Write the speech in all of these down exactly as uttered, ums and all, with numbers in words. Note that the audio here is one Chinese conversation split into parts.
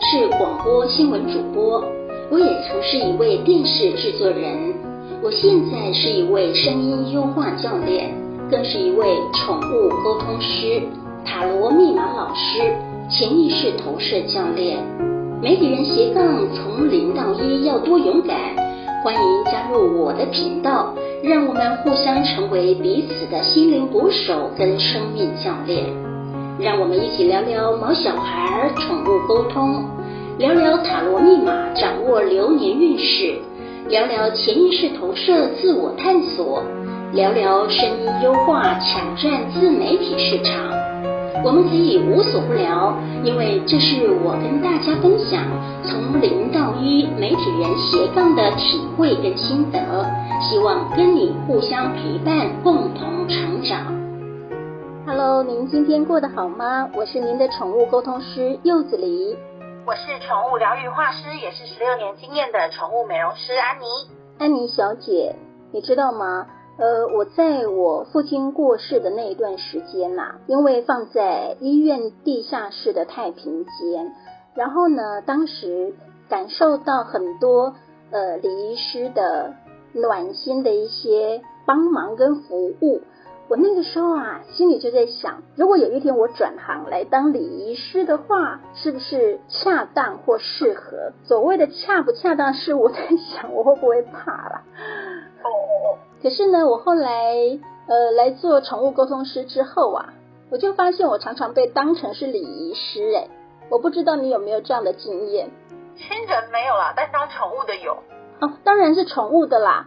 是广播新闻主播，我也曾是一位电视制作人，我现在是一位声音优化教练，更是一位宠物沟通师、塔罗密码老师、潜意识投射教练。媒体人斜杠从零到一要多勇敢，欢迎加入我的频道，让我们互相成为彼此的心灵捕手跟生命教练。让我们一起聊聊毛小孩、宠物沟通，聊聊塔罗密码，掌握流年运势，聊聊潜意识投射，自我探索，聊聊声音优化，抢占自媒体市场。我们可以无所不聊，因为这是我跟大家分享从零到一媒体人斜杠的体会跟心得，希望跟你互相陪伴，共同成长。Hello， 您今天过得好吗？我是您的宠物沟通师柚子梨。 我是宠物疗愈画师，也是十六年经验的宠物美容师安妮。 安妮小姐，你知道吗？呃，我在我父亲过世的那一段时间呐、啊，因为放在医院地下室的太平间，然后呢，当时感受到很多呃礼仪师的暖心的一些帮忙跟服务。我那个时候啊，心里就在想，如果有一天我转行来当礼仪师的话，是不是恰当或适合？所谓的恰不恰当是我在想，我会不会怕啦？ 哦哦哦。 可是呢，我后来呃来做宠物沟通师之后啊，我就发现我常常被当成是礼仪师哎，我不知道你有没有这样的经验？ 亲人没有啦，但当宠物的有。 哦，当然是宠物的啦。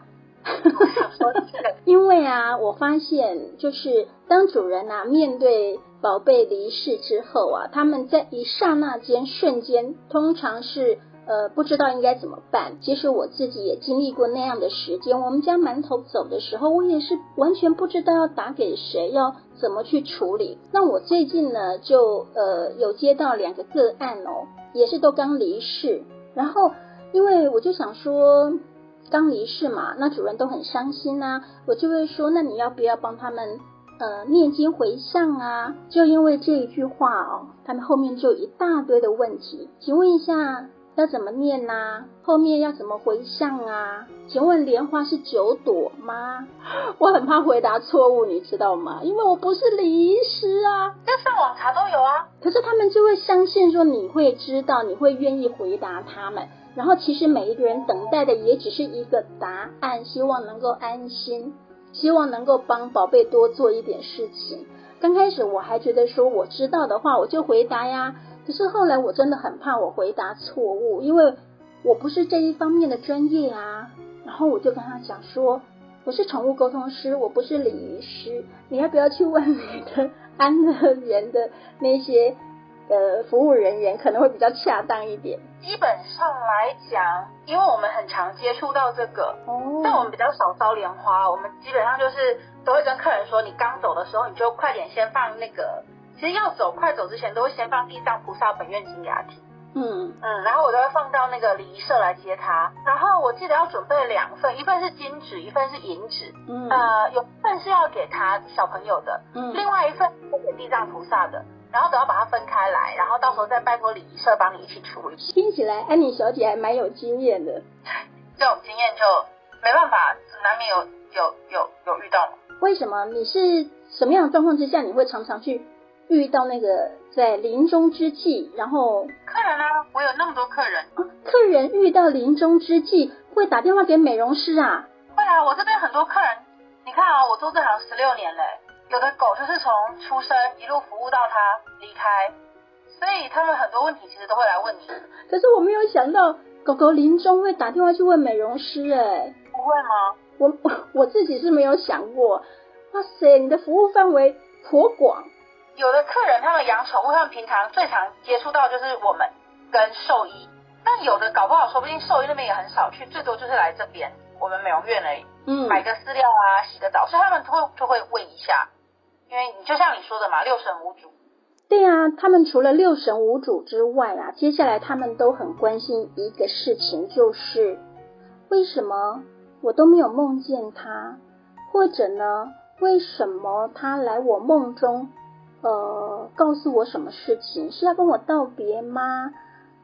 因为啊，我发现就是当主人啊面对宝贝离世之后啊，他们在一刹那间瞬间，通常是呃不知道应该怎么办。其实我自己也经历过那样的时间，我们家馒头走的时候，我也是完全不知道要打给谁，要怎么去处理。那我最近呢就呃有接到两个个案哦，也是都刚离世，然后因为我就想说刚离世嘛，那主人都很伤心啊，我就会说，那你要不要帮他们呃念经回向啊？就因为这一句话哦，他们后面就一大堆的问题。请问一下要怎么念啊？后面要怎么回向啊？请问莲花是九朵吗？我很怕回答错误，你知道吗？因为我不是礼仪师啊。 但上网查都有啊。 可是他们就会相信说你会知道，你会愿意回答他们。然后其实每一个人等待的也只是一个答案，希望能够安心，希望能够帮宝贝多做一点事情。刚开始我还觉得说我知道的话我就回答呀，可是后来我真的很怕我回答错误，因为我不是这一方面的专业啊。然后我就跟他讲说，我是宠物沟通师，我不是礼仪师，你要不要去问你的安乐园的那些呃服务人员，可能会比较恰当一点。 基本上来讲，因为我们很常接触到这个， 哦， 但我们比较少烧莲花，我们基本上就是都会跟客人说，你刚走的时候你就快点先放那个，其实要走快走之前都会先放地藏菩萨本愿金给他听。 嗯嗯，然后我都会放到那个礼仪社来接他，然后我记得要准备两份，一份是金纸，一份是银纸。 嗯， 呃，有一份是要给他小朋友的， 嗯， 另外一份是给地藏菩萨的。然后等要把它分开来，然后到时候再拜托礼仪社帮你一起处理。 听起来安妮小姐还蛮有经验的。 这种经验就没办法，难免有有有有遇到嘛。 为什么？你是什么样的状况之下，你会常常去遇到那个在临终之际，然后客人啊，我有那么多客人啊，客人遇到临终之际会打电话给美容师啊？ 会啊，我这边很多客人，你看啊，我做这行十六年嘞。有的狗就是从出生一路服务到它离开，所以他们很多问题其实都会来问你。 可是我没有想到狗狗临终会打电话去问美容师哎。 不会吗？ 我我我自己是没有想过。哇塞，你的服务范围颇广。 有的客人他们养宠物，他们平常最常接触到就是我们跟兽医，但有的搞不好说不定兽医那边也很少去，最多就是来这边我们美容院而已， 嗯， 买个饲料啊，洗个澡，所以他们就会就会问一下。因为你就像你说的嘛，六神无主。 对啊，他们除了六神无主之外啊，接下来他们都很关心一个事情，就是为什么我都没有梦见他，或者呢，为什么他来我梦中呃告诉我什么事情，是要跟我道别吗？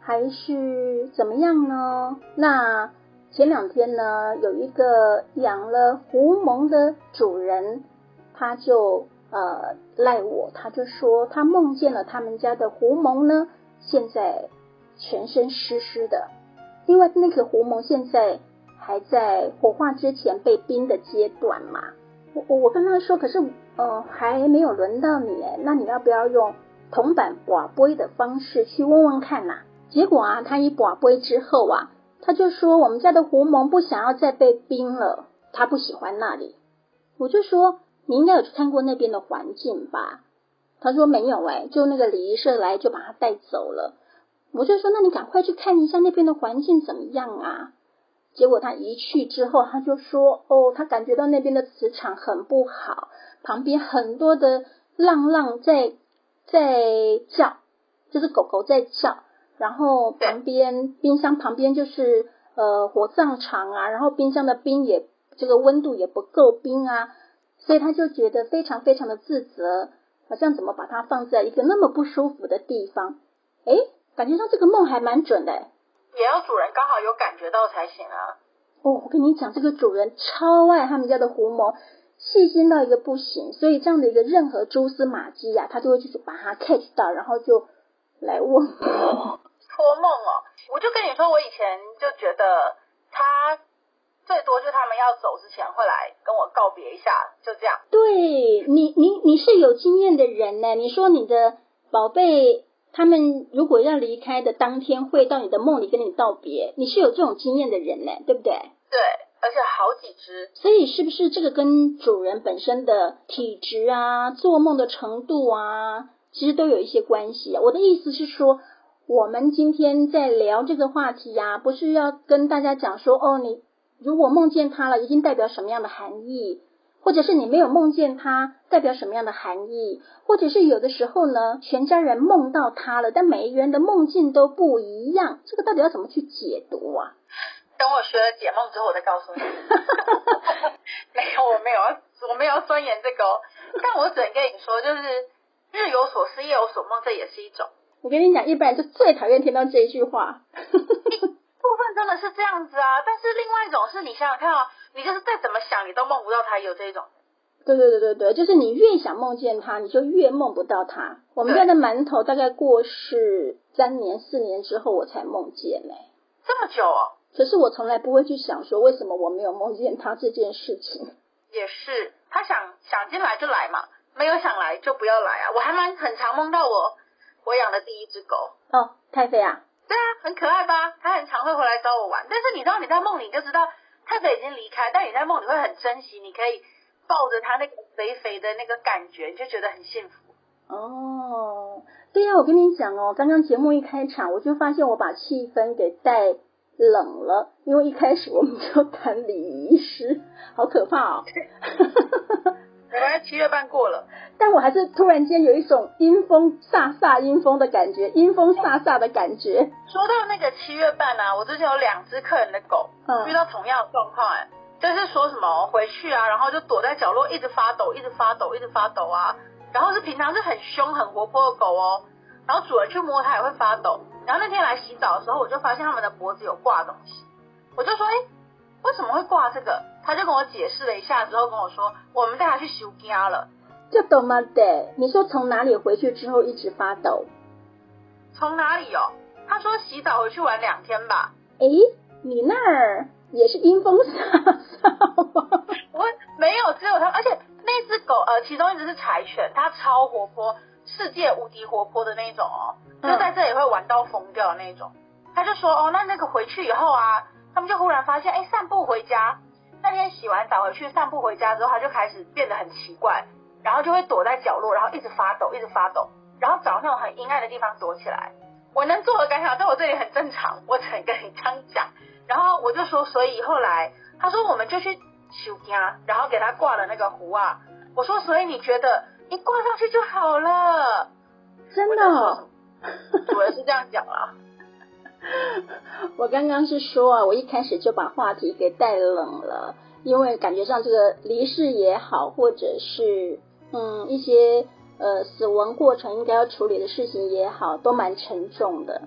还是怎么样呢？那前两天呢，有一个养了狐獴的主人，他就呃赖我，他就说他梦见了他们家的狐獴呢，现在全身湿湿的，因为那个狐獴现在还在火化之前被冰的阶段嘛。我我我跟他说，可是呃还没有轮到你，那你要不要用铜板拔杯的方式去问问看呐、啊？结果啊，他一拔杯之后啊，他就说我们家的狐獴不想要再被冰了，他不喜欢那里。我就说你应该有去看过那边的环境吧？他说没有哎，就那个礼仪社来就把他带走了。我就说那你赶快去看一下那边的环境怎么样啊？结果他一去之后，他就说哦，他感觉到那边的磁场很不好，旁边很多的浪浪在在叫，就是狗狗在叫，然后旁边冰箱旁边就是呃火葬场啊，然后冰箱的冰也这个温度也不够冰啊，所以他就觉得非常非常的自责，好像怎么把它放在一个那么不舒服的地方。诶，感觉上这个梦还蛮准的诶。 也要主人刚好有感觉到才行啊。 哦，我跟你讲，这个主人超爱他们家的狐獴，细心到一个不行，所以这样的一个任何蛛丝马迹啊，他就会去把它 catch 到，然后就来问我。 托梦哦，我就跟你说，我以前就觉得他最多就他们要走之前会来跟我告别一下，就这样。 对，你你你是有经验的人呢，你说你的宝贝他们如果要离开的当天会到你的梦里跟你道别，你是有这种经验的人呢，对不对？ 对，而且好几只。 所以是不是这个跟主人本身的体质啊、做梦的程度啊，其实都有一些关系啊？我的意思是说，我们今天在聊这个话题啊，不是要跟大家讲说，哦，你如果梦见他了，一定代表什么样的含义，或者是你没有梦见他代表什么样的含义，或者是有的时候呢，全家人梦到他了，但每一个人的梦境都不一样，这个到底要怎么去解读啊？ 等我学了解梦之后，我再告诉你。没有，我没有要，我没有要钻研这个、哦，但我只能跟你说，就是日有所思，夜有所梦，这也是一种。 我跟你讲，一般人就最讨厌听到这一句话。 部分真的是这样子啊，但是另外一种是你想想看啊，你就是再怎么想，你都梦不到他，有这一种。 对对对对对，就是你越想梦见他，你就越梦不到他。我们家的馒头大概过世三年四年之后，我才梦见嘞、欸。 这么久哦？ 可是我从来不会去想说，为什么我没有梦见他这件事情。 也是，他想想进来就来嘛，没有想来就不要来啊。我还蛮很常梦到我我养的第一只狗。 哦，太妃啊。 对啊，很可爱吧？他很常会回来找我玩，但是你知道你在梦里就知道太妃已经离开，但你在梦里会很珍惜，你可以抱着他那个肥肥的那个感觉，你就觉得很幸福。 哦，对呀、啊，我跟你讲哦，刚刚节目一开场，我就发现我把气氛给带冷了，因为一开始我们就谈礼仪师，好可怕哦。 没关系，七月半过了， 但我还是突然间有一种阴风飒飒阴风的感觉，阴风飒飒的感觉。 说到那个七月半啊，我之前有两只客人的狗、嗯、遇到同样的状况，哎，就是说什么回去啊，然后就躲在角落一直发抖，一直发抖，一直发抖啊，然后是平常是很凶很活泼的狗哦，然后主人去摸它也会发抖，然后那天来洗澡的时候，我就发现它们的脖子有挂东西，我就说，哎，为什么会挂这个？他就跟我解释了一下之后跟我说，我们带他去修家了。 这懂吗？对，你说从哪里回去之后一直发抖？ 从哪里哦？他说洗澡回去玩两天吧。 诶，你那儿也是阴风飒飒吗？ 我没有，只有他，而且那只狗呃，其中一只是柴犬，它超活泼，世界无敌活泼的那种哦，就在这里会玩到疯掉的那种。他就说哦，那那个回去以后啊，他们就忽然发现，哎，散步回家。那天洗完澡回去散步回家之后，他就开始变得很奇怪，然后就会躲在角落，然后一直发抖，一直发抖，然后找那种很阴暗的地方躲起来。我能作何感想，在我这里很正常，我只能跟你这样讲。然后我就说，所以后来他说我们就去修家，然后给他挂了那个壶啊。我说，所以你觉得一挂上去就好了？ 真的、哦？ 主人是这样讲啦。 我刚刚是说啊，我一开始就把话题给带冷了，因为感觉上这个离世也好，或者是嗯一些呃死亡过程应该要处理的事情也好，都蛮沉重的。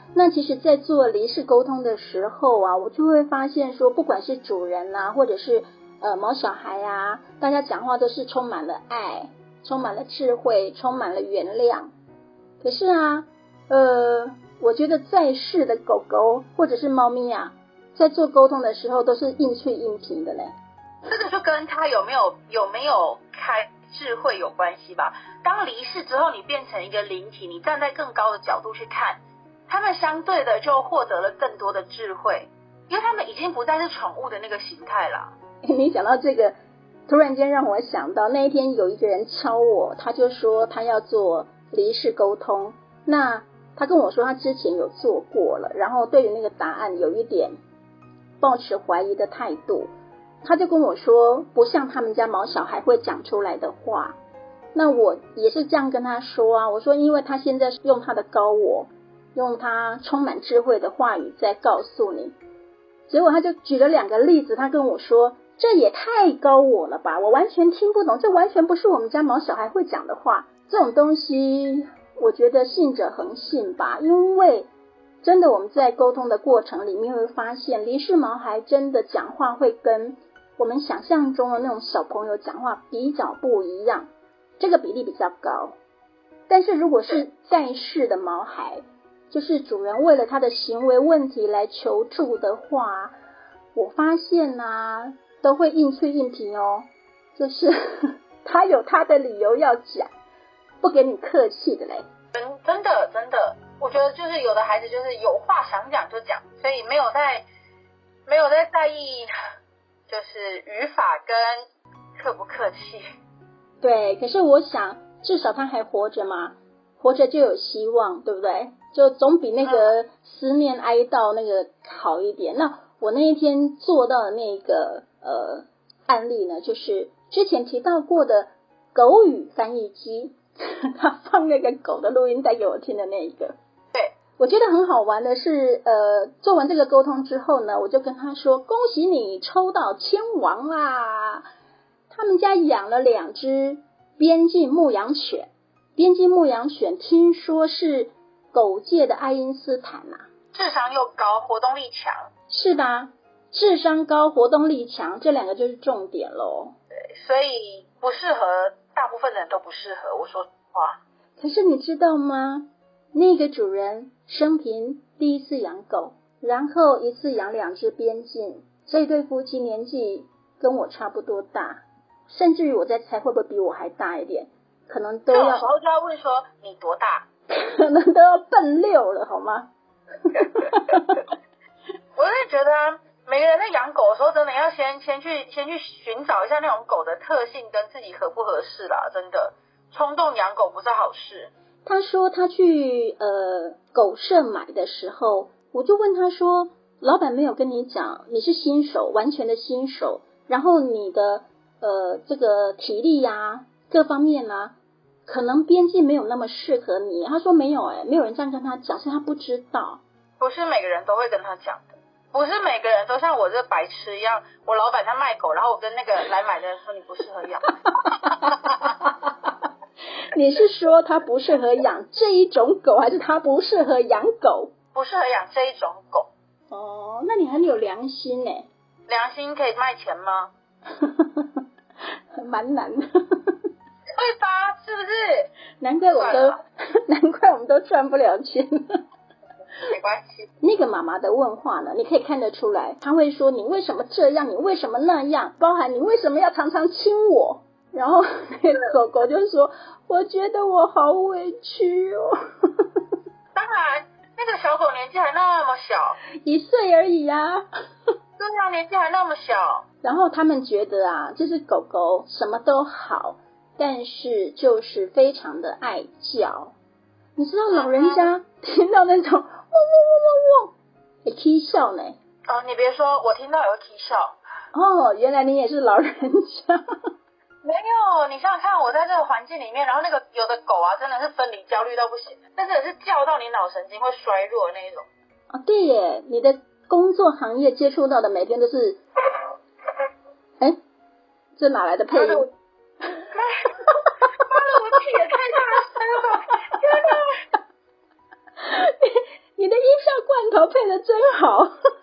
那其实在做离世沟通的时候啊，我就会发现说，不管是主人啊，或者是呃毛小孩啊，大家讲话都是充满了爱，充满了智慧，充满了原谅。可是啊，呃，我觉得在世的狗狗或者是猫咪啊，在做沟通的时候都是硬脆硬皮的嘞。 这个就跟他有没有有没有开智慧有关系吧。当离世之后，你变成一个灵体，你站在更高的角度去看，他们相对的就获得了更多的智慧，因为他们已经不再是宠物的那个形态了。 你讲到这个，突然间让我想到那一天有一个人敲我，他就说他要做离世沟通，那他跟我说他之前有做过了，然后对于那个答案有一点抱持怀疑的态度。他就跟我说不像他们家毛小孩会讲出来的话，那我也是这样跟他说啊，我说因为他现在是用他的高我，用他充满智慧的话语在告诉你。结果他就举了两个例子，他跟我说这也太高我了吧，我完全听不懂，这完全不是我们家毛小孩会讲的话。这种东西我觉得信者恒信吧，因为真的我们在沟通的过程里面会发现，离世毛孩真的讲话会跟我们想象中的那种小朋友讲话比较不一样，这个比例比较高。但是如果是在世的毛孩，就是主人为了他的行为问题来求助的话，我发现啊都会硬脆硬皮哦，就是他有他的理由要讲，不给你客气的嘞。 真真的真的，我觉得就是有的孩子就是有话想讲就讲，所以没有在没有在在意就是语法跟客不客气。 对，可是我想至少他还活着嘛，活着就有希望，对不对？就总比那个思念哀悼那个好一点。那我那一天做到的那个呃案例呢，就是之前提到过的狗语翻译机，他放那个狗的录音带给我听的那一个。 对， 我觉得很好玩的是，呃，做完这个沟通之后呢，我就跟他说，恭喜你抽到签王啦！他们家养了两只边境牧羊犬，边境牧羊犬听说是狗界的爱因斯坦啊， 智商又高，活动力强， 是吧？智商高，活动力强，这两个就是重点咯。 对，所以不适合，大部分人都不适合，我说实话。 可是你知道吗？那个主人生平第一次养狗，然后一次养两只边境，这对夫妻年纪跟我差不多大，甚至于我在猜会不会比我还大一点，可能都要， 这种时候就要问说你多大， 可能都要奔六了，好吗？ 我是觉得啊，每个人在养狗的时候，真的要先先去先去寻找一下那种狗的特性跟自己合不合适啦，真的，冲动养狗不是好事。 他说他去呃狗舍买的时候，我就问他说，老板没有跟你讲你是新手，完全的新手，然后你的呃这个体力呀、啊、各方面啊，可能边境没有那么适合你。他说没有哎、欸，没有人这样跟他讲，是他不知道。 不是每个人都会跟他讲的，不是每个人都像我这个白痴一样，我老板在卖狗，然后我跟那个来买的人说你不适合养。 你是说他不适合养这一种狗，还是他不适合养狗？ 不适合养这一种狗。 哦，那你很有良心耶。 良心可以卖钱吗？ 蛮难的。 对吧？是不是？ 难怪我们都，难怪我们都赚不了钱。 没关系。 那个妈妈的问话呢，你可以看得出来，她会说你为什么这样，你为什么那样，包含你为什么要常常亲我。然后那个狗狗就说，我觉得我好委屈哦。 当然，那个小狗年纪还那么小， 一岁而已啊。 对啊，年纪还那么小。 然后他们觉得啊，就是狗狗什么都好，但是就是非常的爱叫。你知道老人家听到那种汪汪汪汪汪，会啼笑呢。 哦，你别说，我听到也会啼笑。 哦，原来你也是老人家。 没有，你想想看，我在这个环境里面，然后那个有的狗啊，真的是分离焦虑到不行，但是也是叫到你脑神经会衰弱的那一种。 啊，对耶，你的工作行业接触到的每天都是，哎，这哪来的配音？妈的，我气也太大声了吧！天哪！ 你的音头配的真好。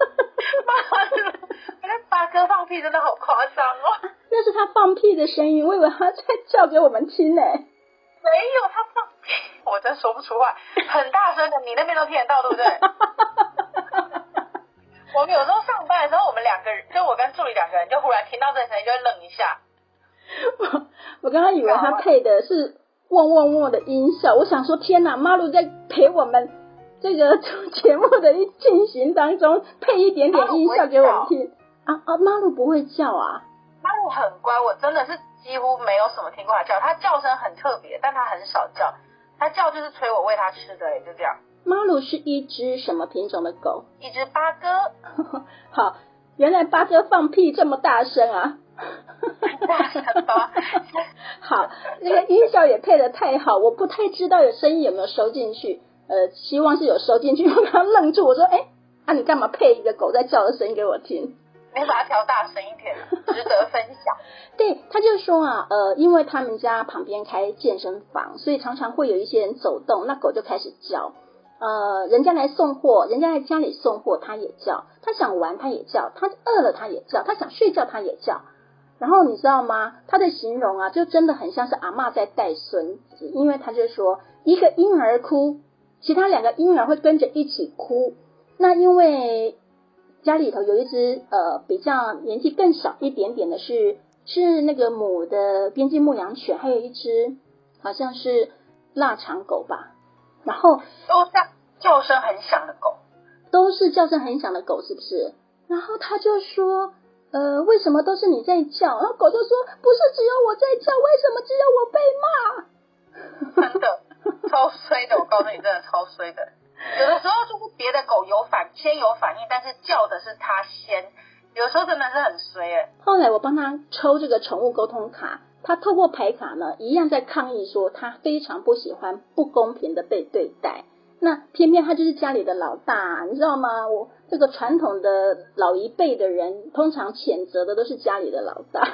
我觉得八哥放屁真的好夸张哦。 那是他放屁的声音，我以为他在叫给我们听呢。没有，他放屁，我真说不出话，很大声的，你那边都听得到，对不对？我们有时候上班的时候，我们两个人，就我跟助理两个人，就忽然听到这声音，就会愣一下。 我我刚刚以为他配的是嗡嗡嗡的音效，我想说天哪，马路在陪我们这个节目的一进行当中配一点点音效给我们听。啊啊，马路不会叫啊？ 马路很乖，我真的是几乎没有什么听过他叫，他叫声很特别，但他很少叫，他叫就是催我喂他吃的，就这样。 马鲁是一只什么品种的狗？ 一只八哥。 好，原来八哥放屁这么大声啊！ 大声吧。 好，那个音效也配得太好，我不太知道有声音有没有收进去，呃，希望是有收进去。我刚刚愣住，我说，哎，啊，你干嘛配一个狗在叫的声音给我听？ 你把它调大声一点，值得分享。 对，他就说啊，呃，因为他们家旁边开健身房，所以常常会有一些人走动，那狗就开始叫。呃，人家来送货，人家来家里送货，他也叫，他想玩他也叫，他饿了他也叫，他想睡觉他也叫。然后你知道吗？他的形容啊，就真的很像是阿嬷在带孙子，因为他就说一个婴儿哭，其他两个婴儿会跟着一起哭。那因为家里头有一只呃比较年纪更小一点点的是是那个母的边境牧羊犬，还有一只好像是腊肠狗吧。然后都是叫声很响的狗， 都是叫声很响的狗，是不是？然后他就说，呃，为什么都是你在叫？然后狗就说，不是只有我在叫，为什么只有我被骂？真的超衰的，我告诉你，真的超衰的。有的时候就是别的狗有反先有反应，但是叫的是他先，有时候真的是很衰耶。 后来我帮他抽这个宠物沟通卡。他透过牌卡呢，一样在抗议说他非常不喜欢不公平的被对待。那偏偏他就是家里的老大，你知道吗？我这个传统的老一辈的人，通常谴责的都是家里的老大。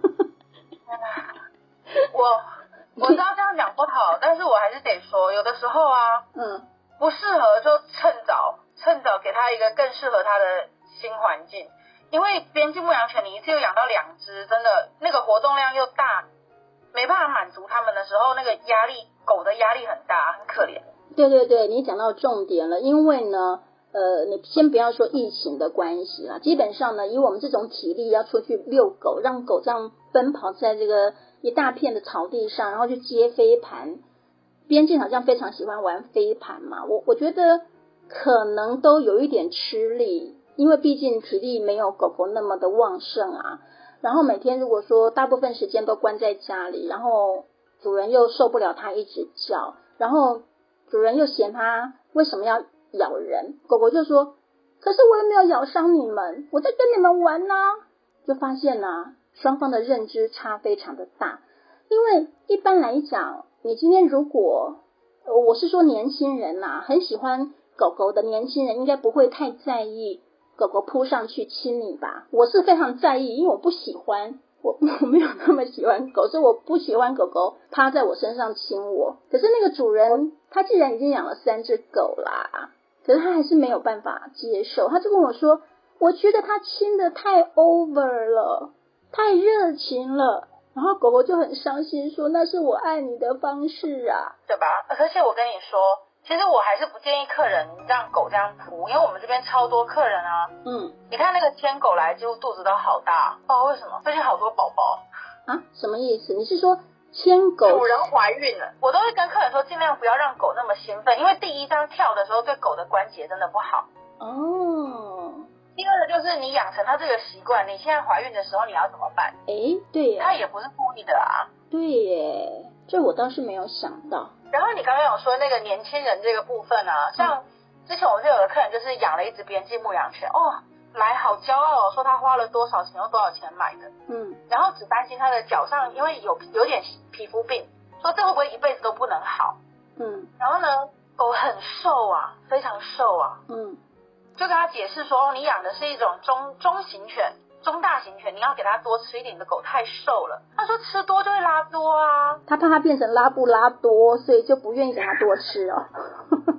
我我知道这样讲不好，但是我还是得说，有的时候啊，嗯，不适合就趁早趁早给他一个更适合他的新环境。因为边境牧羊犬你一次又养到两只，真的那个活动量又大，没办法满足他们的时候，那个压力，狗的压力很大，很可怜。 对对对，你讲到重点了。因为呢呃，你先不要说疫情的关系啦，基本上呢，以我们这种体力要出去遛狗，让狗这样奔跑在这个一大片的草地上，然后去接飞盘，边境好像非常喜欢玩飞盘嘛，我我觉得可能都有一点吃力，因为毕竟体力没有狗狗那么的旺盛啊。然后每天如果说大部分时间都关在家里，然后主人又受不了它一直叫，然后主人又嫌它为什么要咬人，狗狗就说，可是我又没有咬伤你们，我在跟你们玩啊。就发现啊，双方的认知差非常的大。因为一般来讲，你今天如果我是说年轻人啊，很喜欢狗狗的年轻人应该不会太在意狗狗扑上去亲你吧。我是非常在意，因为我不喜欢，我我没有那么喜欢狗，所以我不喜欢狗狗趴在我身上亲我。可是那个主人他既然已经养了三只狗啦，可是他还是没有办法接受，他就跟我说，我觉得他亲的太 over 了，太热情了。然后狗狗就很伤心说，那是我爱你的方式啊， 对吧？而且我跟你说，其实我还是不建议客人让狗这样扑，因为我们这边超多客人啊，嗯，你看那个牵狗来几乎肚子都好大，不知道为什么最近好多宝宝啊。什么意思？你是说牵狗主人怀孕了？我都会跟客人说，尽量不要让狗那么兴奋，因为第一张跳的时候对狗的关节真的不好哦。 第二个就是你养成它这个习惯，你现在怀孕的时候你要怎么办？ 诶，对耶， 它也不是故意的啊。 对耶，这我倒是没有想到。 然后你刚刚有说那个年轻人这个部分啊，像之前我们就有个客人就是养了一只边境牧羊犬，哦，来好骄傲哦，说他花了多少钱，用多少钱买的，嗯，然后只担心他的脚上因为有有点皮肤病，说这会不会一辈子都不能好，嗯，然后呢，狗很瘦啊，非常瘦啊，嗯。就跟他解释说，哦，你养的是一种中中型犬、中大型犬，你要给它多吃一点，你的狗太瘦了。他说吃多就会拉多啊， 他怕它变成拉布拉多，所以就不愿意给它多吃哦。 而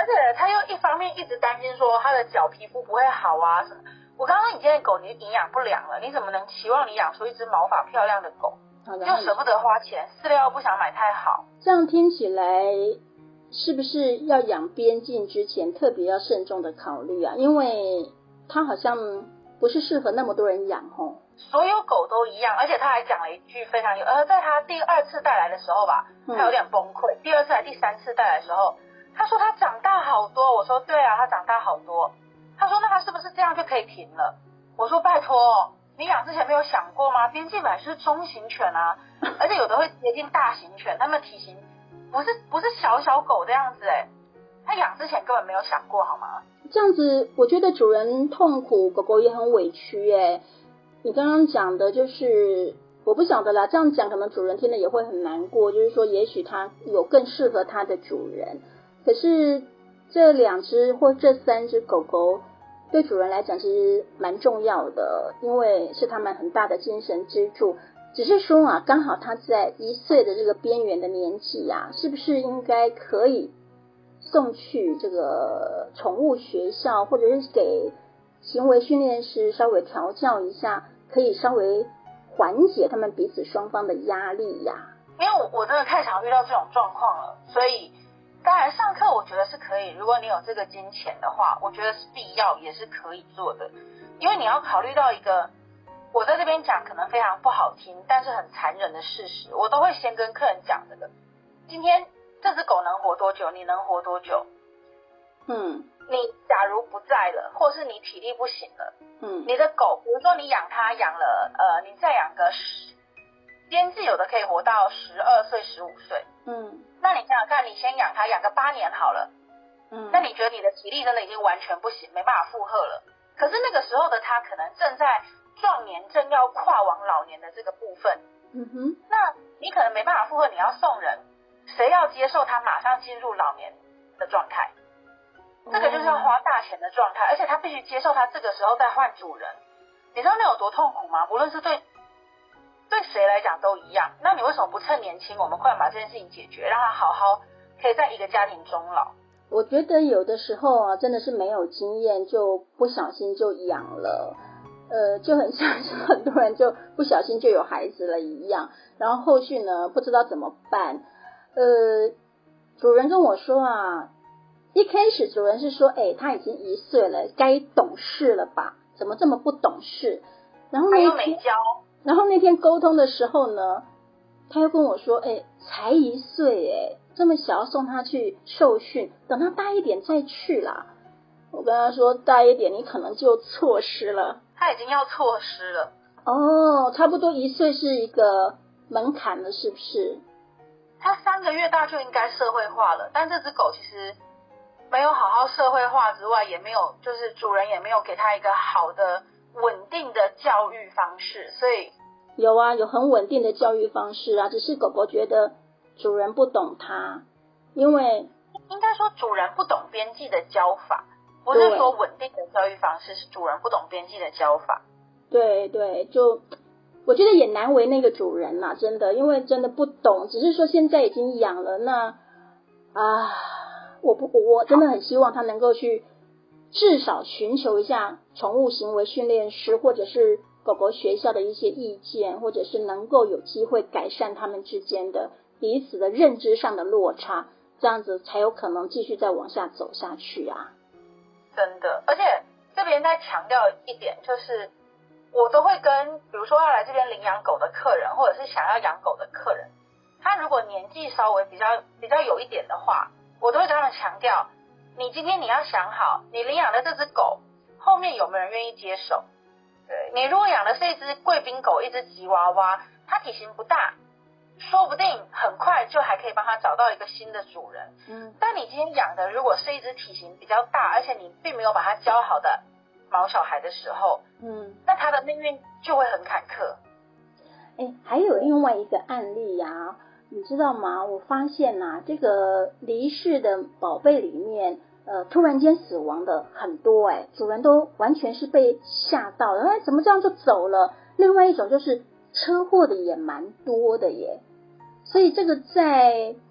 而且他又一方面一直担心说他的脚皮肤不会好啊什么。我刚刚说你今天的狗你营养不良了，你怎么能期望你养出一只毛发漂亮的狗？又舍不得花钱，饲料又不想买太好。 这样听起来是不是要养边境之前特别要慎重的考虑啊？因为它好像不是适合那么多人养吼。 所有狗都一样，而且他还讲了一句非常有，呃，在他第二次带来的时候吧，他有点崩溃。嗯、第二次还第三次带来的时候，他说他长大好多。我说对啊，他长大好多。他说那他是不是这样就可以停了？我说拜托，你养之前没有想过吗？边境本来就是中型犬啊，而且有的会接近大型犬，它们体型不是不是小小狗的样子哎，他养之前根本没有想过好吗？ 这样子我觉得主人痛苦，狗狗也很委屈哎。你刚刚讲的就是我不晓得啦，这样讲可能主人听了也会很难过，就是说也许他有更适合他的主人，可是这两只或这三只狗狗对主人来讲其实蛮重要的，因为是他们很大的精神支柱。只是说啊，刚好他在一岁的这个边缘的年纪啊，是不是应该可以送去这个宠物学校，或者是给行为训练师稍微调教一下，可以稍微缓解他们彼此双方的压力呀、啊。 因为我我真的太常遇到这种状况了，所以当然上课我觉得是可以，如果你有这个金钱的话，我觉得是必要也是可以做的。因为你要考虑到一个我在这边讲可能非常不好听但是很残忍的事实，我都会先跟客人讲这个，今天这只狗能活多久，你能活多久。 嗯， 你假如不在了，或是你体力不行了， 嗯， 你的狗比如说你养它养了呃，你再养个十，边境有的可以活到十二岁十五岁， 嗯， 那你想想看，你先养它养个八年好了， 嗯， 那你觉得你的体力真的已经完全不行，没办法负荷了。可是那个时候的它可能正在壮年，正要跨往老年的这个部分， 嗯哼， 那你可能没办法负荷，你要送人，谁要接受它马上进入老年的状态？这个就是要花大钱的状态，而且他必须接受他这个时候再换主人，你知道那有多痛苦吗？无论是对对谁来讲都一样。那你为什么不趁年轻，我们快把这件事情解决，让他好好可以在一个家庭终老？ 我觉得有的时候啊，真的是没有经验就不小心就养了，呃，就很像是很多人就不小心就有孩子了一样，然后后续呢不知道怎么办。呃，主人跟我说啊，一开始主人是说，哎、欸，他已经一岁了，该懂事了吧？怎么这么不懂事？然后那天， 他又没教。 然后那天沟通的时候呢，他又跟我说，哎、欸，才一岁，哎，这么小，送他去受训，等他大一点再去啦。我跟他说，大一点你可能就错失了。 他已经要错失了。 哦，差不多一岁是一个门槛了，是不是？ 他三个月大就应该社会化了，但这只狗其实没有好好社会化之外，也没有就是主人也没有给他一个好的稳定的教育方式，所以有啊，有很稳定的教育方式啊，只是狗狗觉得主人不懂它，因为应该说主人不懂边际的教法，不是说稳定的教育方式，是主人不懂边际的教法。 对对，就我觉得也难为那个主人啦，真的，因为真的不懂，只是说现在已经养了，那啊，我不我真的很希望他能够去至少寻求一下宠物行为训练师或者是狗狗学校的一些意见，或者是能够有机会改善他们之间的彼此的认知上的落差，这样子才有可能继续再往下走下去啊。 真的，而且这边再强调一点，就是我都会跟比如说要来这边领养狗的客人，或者是想要养狗的客人，他如果年纪稍微比较比较有一点的话，我都会跟他们强调，你今天你要想好，你领养的这只狗后面有没有人愿意接手。对，你如果养的是一只贵宾狗，一只吉娃娃，它体型不大，说不定很快就还可以帮它找到一个新的主人。 嗯，但你今天养的如果是一只体型比较大，而且你并没有把它教好的毛小孩的时候， 嗯， 那它的命运就会很坎坷。 哎，还有另外一个案例啊，你知道吗？我发现啊，这个离世的宝贝里面，呃，突然间死亡的很多，哎，主人都完全是被吓到了，哎，怎么这样就走了？另外一种就是车祸的也蛮多的耶，所以这个在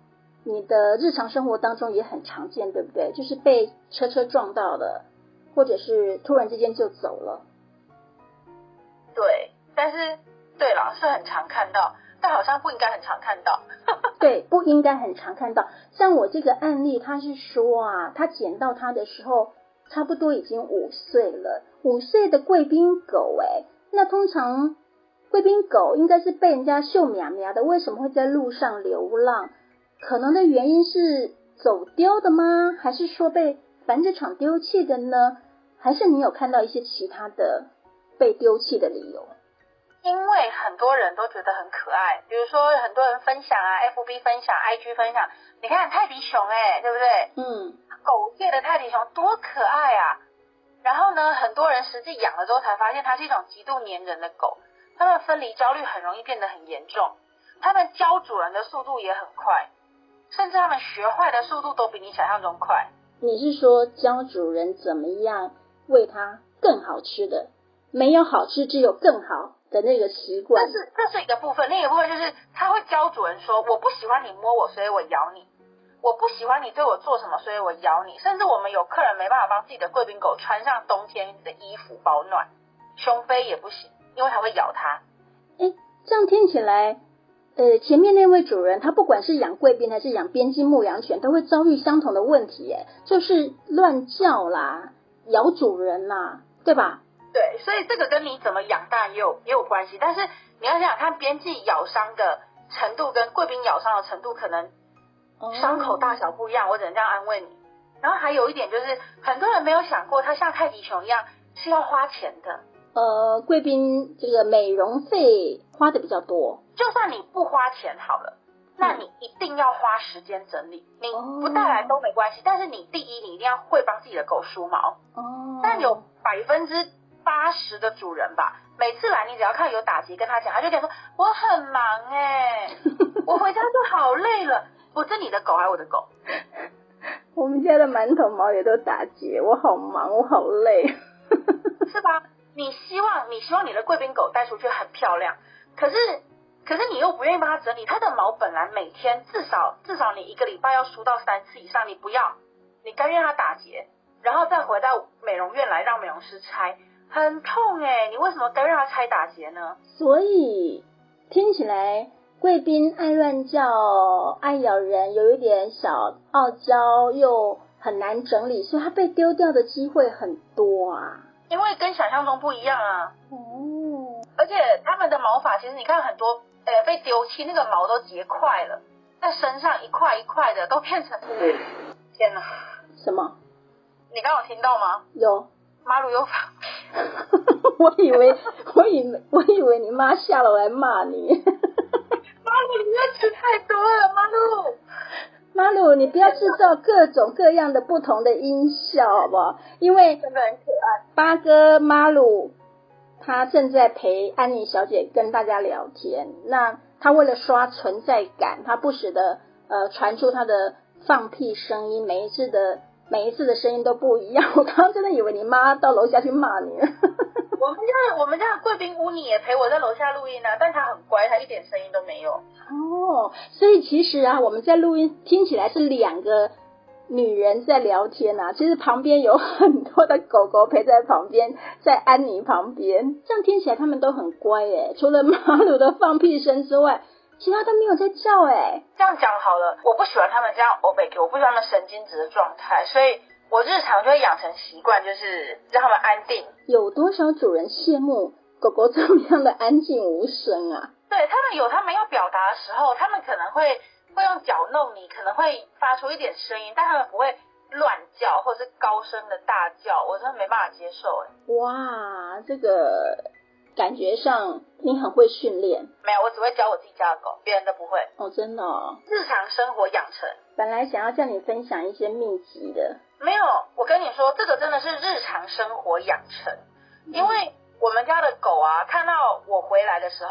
你的日常生活当中也很常见，对不对？就是被车车撞到了，或者是突然之间就走了。 对，但是对了，是很常看到，但好像不应该很常看到。 对，不应该很常看到。像我这个案例，他是说啊，他捡到他的时候，差不多已经五岁了，五岁的贵宾狗，哎，那通常贵宾狗应该是被人家秀苗苗的，为什么会在路上流浪？可能的原因是走丢的吗？还是说被繁殖场丢弃的呢？还是你有看到一些其他的被丢弃的理由？ 因为很多人都觉得很可爱，比如说很多人分享啊 F B 分享 I G 分享，你看泰迪熊哎、欸，对不对？ 嗯， 狗界的泰迪熊多可爱啊。然后呢，很多人实际养了之后才发现它是一种极度粘人的狗，它们分离焦虑很容易变得很严重，它们教主人的速度也很快，甚至它们学坏的速度都比你想象中快。 你是说教主人怎么样喂它更好吃的，没有好吃只有更好的那个习惯？ 这是这是一个部分，另一个部分就是它会教主人说，我不喜欢你摸我，所以我咬你，我不喜欢你对我做什么，所以我咬你。甚至我们有客人没办法帮自己的贵宾狗穿上冬天的衣服保暖，胸背也不行，因为它会咬它。 诶，这样听起来呃，前面那位主人他不管是养贵宾还是养边境牧羊犬，都会遭遇相同的问题，耶，就是乱叫啦，咬主人啦，对吧？ 对，所以这个跟你怎么养大也有也有关系，但是你要想想看，边境咬伤的程度跟贵宾咬伤的程度可能伤口大小不一样，我只能这样安慰你。然后还有一点就是，很多人没有想过，它像泰迪熊一样是要花钱的。 呃，贵宾这个美容费花的比较多， 就算你不花钱好了，那你一定要花时间整理。你不带来都没关系，但是你第一，你一定要会帮自己的狗梳毛。 哦。 但有百分之八十的主人吧，每次来你只要看有打结跟他讲，他就跟你说我很忙哎、欸，我回家就好累了。不是你的狗还是我的狗？ 我们家的馒头毛也都打结，我好忙，我好累， 是吧？你希望你希望你的贵宾狗带出去很漂亮，可是可是你又不愿意帮它整理，它的毛本来每天至少至少你一个礼拜要梳到三次以上，你不要，你甘愿它打结，然后再回到美容院来让美容师拆，很痛哎、欸！你为什么甘愿它拆打结呢？ 所以听起来贵宾爱乱叫、爱咬人，有一点小傲娇，又很难整理，所以它被丢掉的机会很多啊。 因为跟想象中不一样啊。 哦。 而且他们的毛发其实你看很多，呃，被丢弃那个毛都结块了，在身上一块一块的都变成，天哪！ 什么？ 你刚有听到吗？ 有。 马鲁又发。 我以为，我以为，我以为你妈下楼来骂你。 马鲁，你要吃太多了，马鲁。 马鲁，你不要制造各种各样的不同的音效，好不好？因为真的很可爱。 八哥马鲁他正在陪安妮小姐跟大家聊天，那他为了刷存在感，他不时的呃传出他的放屁声音，每一次的每一次的声音都不一样。我刚刚真的以为你妈到楼下去骂你了。 我们家我们家的贵宾乌尼也陪我在楼下录音啊，但他很乖，他一点声音都没有。 哦，所以其实啊，我们在录音听起来是两个女人在聊天啊，其实旁边有很多的狗狗陪在旁边，在安妮旁边，这样听起来他们都很乖耶，除了马鲁的放屁声之外，其他都没有在叫耶。 这样讲好了，我不喜欢他们这样欧北给，我不喜欢他们神经质的状态，所以我日常就会养成习惯，就是让他们安定。 有多少主人羡慕狗狗这么样的安静无声啊？ 对，他们有他们要表达的时候，他们可能会会用脚弄你，可能会发出一点声音，但他们不会乱叫或是高声的大叫，我真的没办法接受哎。 哇，这个感觉上你很会训练。 没有，我只会教我自己家的狗，别人都不会。 哦，真的哦。 日常生活养成。 本来想要叫你分享一些秘籍的。 没有，我跟你说，这个真的是日常生活养成，因为我们家的狗啊，看到我回来的时候，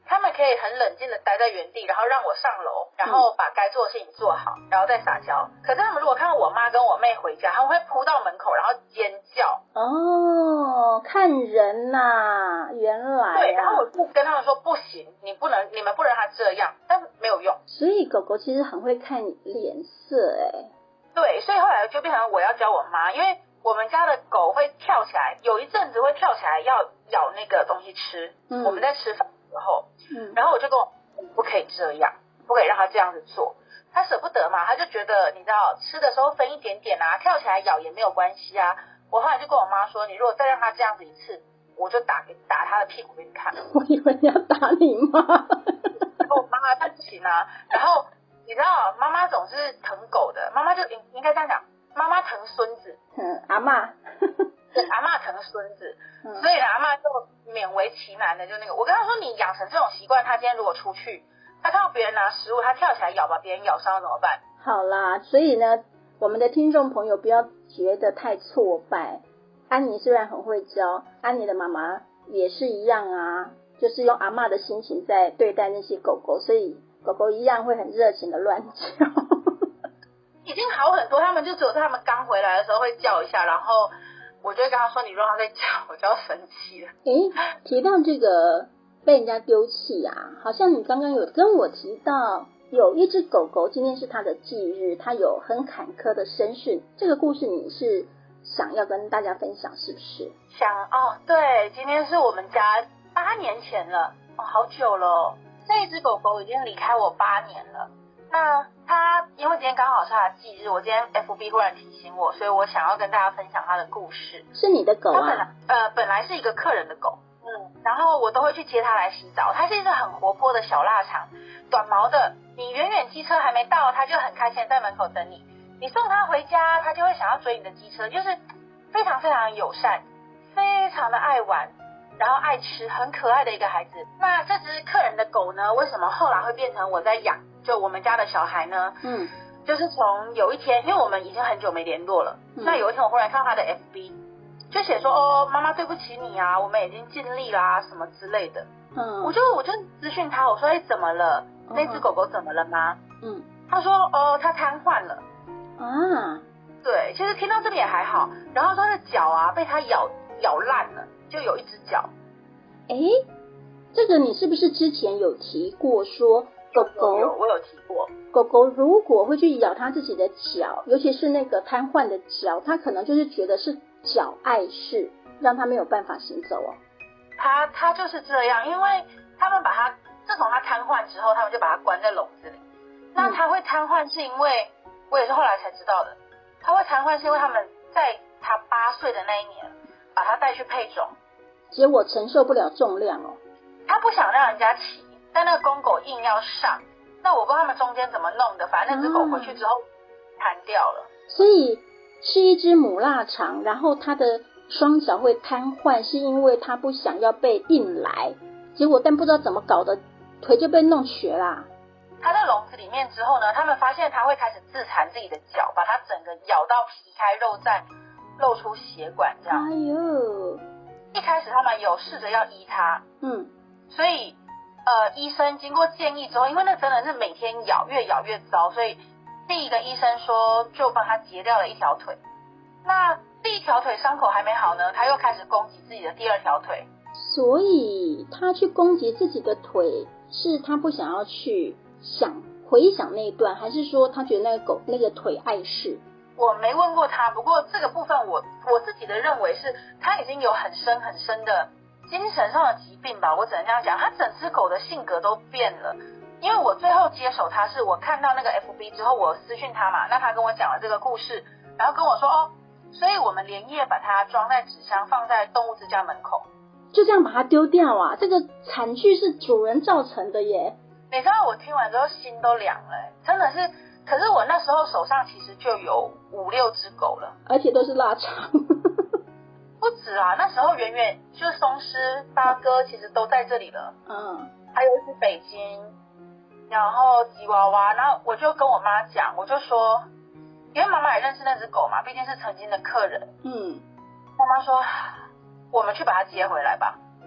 他们可以很冷静的待在原地，然后让我上楼，然后把该做的事情做好，然后再撒娇。可是他们如果看到我妈跟我妹回家，他们会扑到门口，然后尖叫。 哦，看人呐、啊，原来、啊、 对，然后我就跟他们说不行，你不能，你们不能让他这样，但没有用。 所以狗狗其实很会看脸色哎。 对，所以后来就变成我要教我妈，因为我们家的狗会跳起来，有一阵子会跳起来要咬那个东西吃。嗯，我们在吃饭的时候，嗯，然后我就跟我不可以这样，不可以让他这样子做。他舍不得嘛，他就觉得你知道吃的时候分一点点啊，跳起来咬也没有关系啊。我后来就跟我妈说，你如果再让他这样子一次，我就打给打他的屁股给你看。 我以为你要打你妈。 然后我妈她不行啊，然后你知道妈妈总是疼狗的，妈妈就应应该这样讲，妈妈疼孙子。 嗯，阿嬷。 对，阿嬷疼孙子，嗯、所以呢，阿嬷就勉为其难的就那个，我跟她说，你养成这种习惯，她今天如果出去，她看到别人拿食物，她跳起来咬，把别人咬伤怎么办？ 好啦，所以呢，我们的听众朋友不要觉得太挫败。安妮虽然很会教，安妮的妈妈也是一样啊，就是用阿嬷的心情在对待那些狗狗，所以狗狗一样会很热情的乱叫。 已经好很多，他们就只有在他们刚回来的时候会叫一下，然后我就会跟他说，你如果他在叫，我就要生气了。 诶，提到这个被人家丢弃啊，好像你刚刚有跟我提到有一只狗狗今天是它的忌日，它有很坎坷的身世，这个故事你是想要跟大家分享是不是？ 想哦，对，今天是我们家八年前了，哦，好久了哦，这一只狗狗已经离开我八年了。那它因为今天刚好是它的忌日，我今天 F B 忽然提醒我，所以我想要跟大家分享它的故事。 是你的狗啊？ 它本来呃本来是一个客人的狗，嗯，然后我都会去接它来洗澡。它是一只很活泼的小腊肠，短毛的，你远远机车还没到，它就很开心在门口等你。你送它回家，它就会想要追你的机车，就是非常非常友善，非常的爱玩，然后爱吃，很可爱的一个孩子。那这只客人的狗呢，为什么后来会变成我在养？就我们家的小孩呢，嗯，就是从有一天，因为我们已经很久没联络了，嗯、那有一天我忽然看到他的 F B， 就写说哦，妈妈对不起你啊，我们已经尽力啦、啊，什么之类的。嗯，我就我就咨询他，我说哎怎么了？嗯、那只狗狗怎么了吗？嗯，他说哦，它瘫痪了。啊，对，其实听到这里也还好。然后说他的脚啊被它咬咬烂了，就有一只脚。 哎，这个你是不是之前有提过说？狗狗有，我有提过。 狗狗如果会去咬它自己的脚，尤其是那个瘫痪的脚，它可能就是觉得是脚碍事，让它没有办法行走哦。 它它就是这样，因为他们把它自从它瘫痪之后，他们就把它关在笼子里。那它会瘫痪是因为、嗯、我也是后来才知道的，它会瘫痪是因为他们在它八岁的那一年把它带去配种， 结果承受不了重量哦。 它不想让人家骑。但那个公狗硬要上，那我不知道他们中间怎么弄的，反正那只狗回去之后瘫掉了。 所以是一只母腊肠，然后它的双脚会瘫痪，是因为它不想要被硬来，结果但不知道怎么搞的，腿就被弄瘸啦。 它在笼子里面之后呢，他们发现它会开始自残自己的脚，把它整个咬到皮开肉绽，露出血管这样。 哎呦！ 一开始他们有试着要医它，嗯，所以。呃，医生经过建议之后，因为那真的是每天咬，越咬越糟，所以第一个医生说就帮他截掉了一条腿。那第一条腿伤口还没好呢，他又开始攻击自己的第二条腿。 所以他去攻击自己的腿，是他不想要去想回想那一段，还是说他觉得那个狗那个腿碍事？ 我没问过他，不过这个部分我我自己的认为是，他已经有很深很深的。精神上的疾病吧，我只能这样讲，它整只狗的性格都变了。因为我最后接手它是我看到那个 F B 之后，我私讯他嘛，那他跟我讲了这个故事，然后跟我说哦，所以我们连夜把它装在纸箱，放在动物之家门口， 就这样把它丢掉啊！这个惨剧是主人造成的耶。 你知道我听完之后心都凉了，真的是。可是我那时候手上其实就有五六只狗了， 而且都是腊肠。 不止啊，那时候远远就松狮、八哥其实都在这里了，嗯，还有一只北京，然后吉娃娃，然后我就跟我妈讲，我就说，因为妈妈也认识那只狗嘛，毕竟是曾经的客人，嗯，妈妈说，我们去把它接回来吧。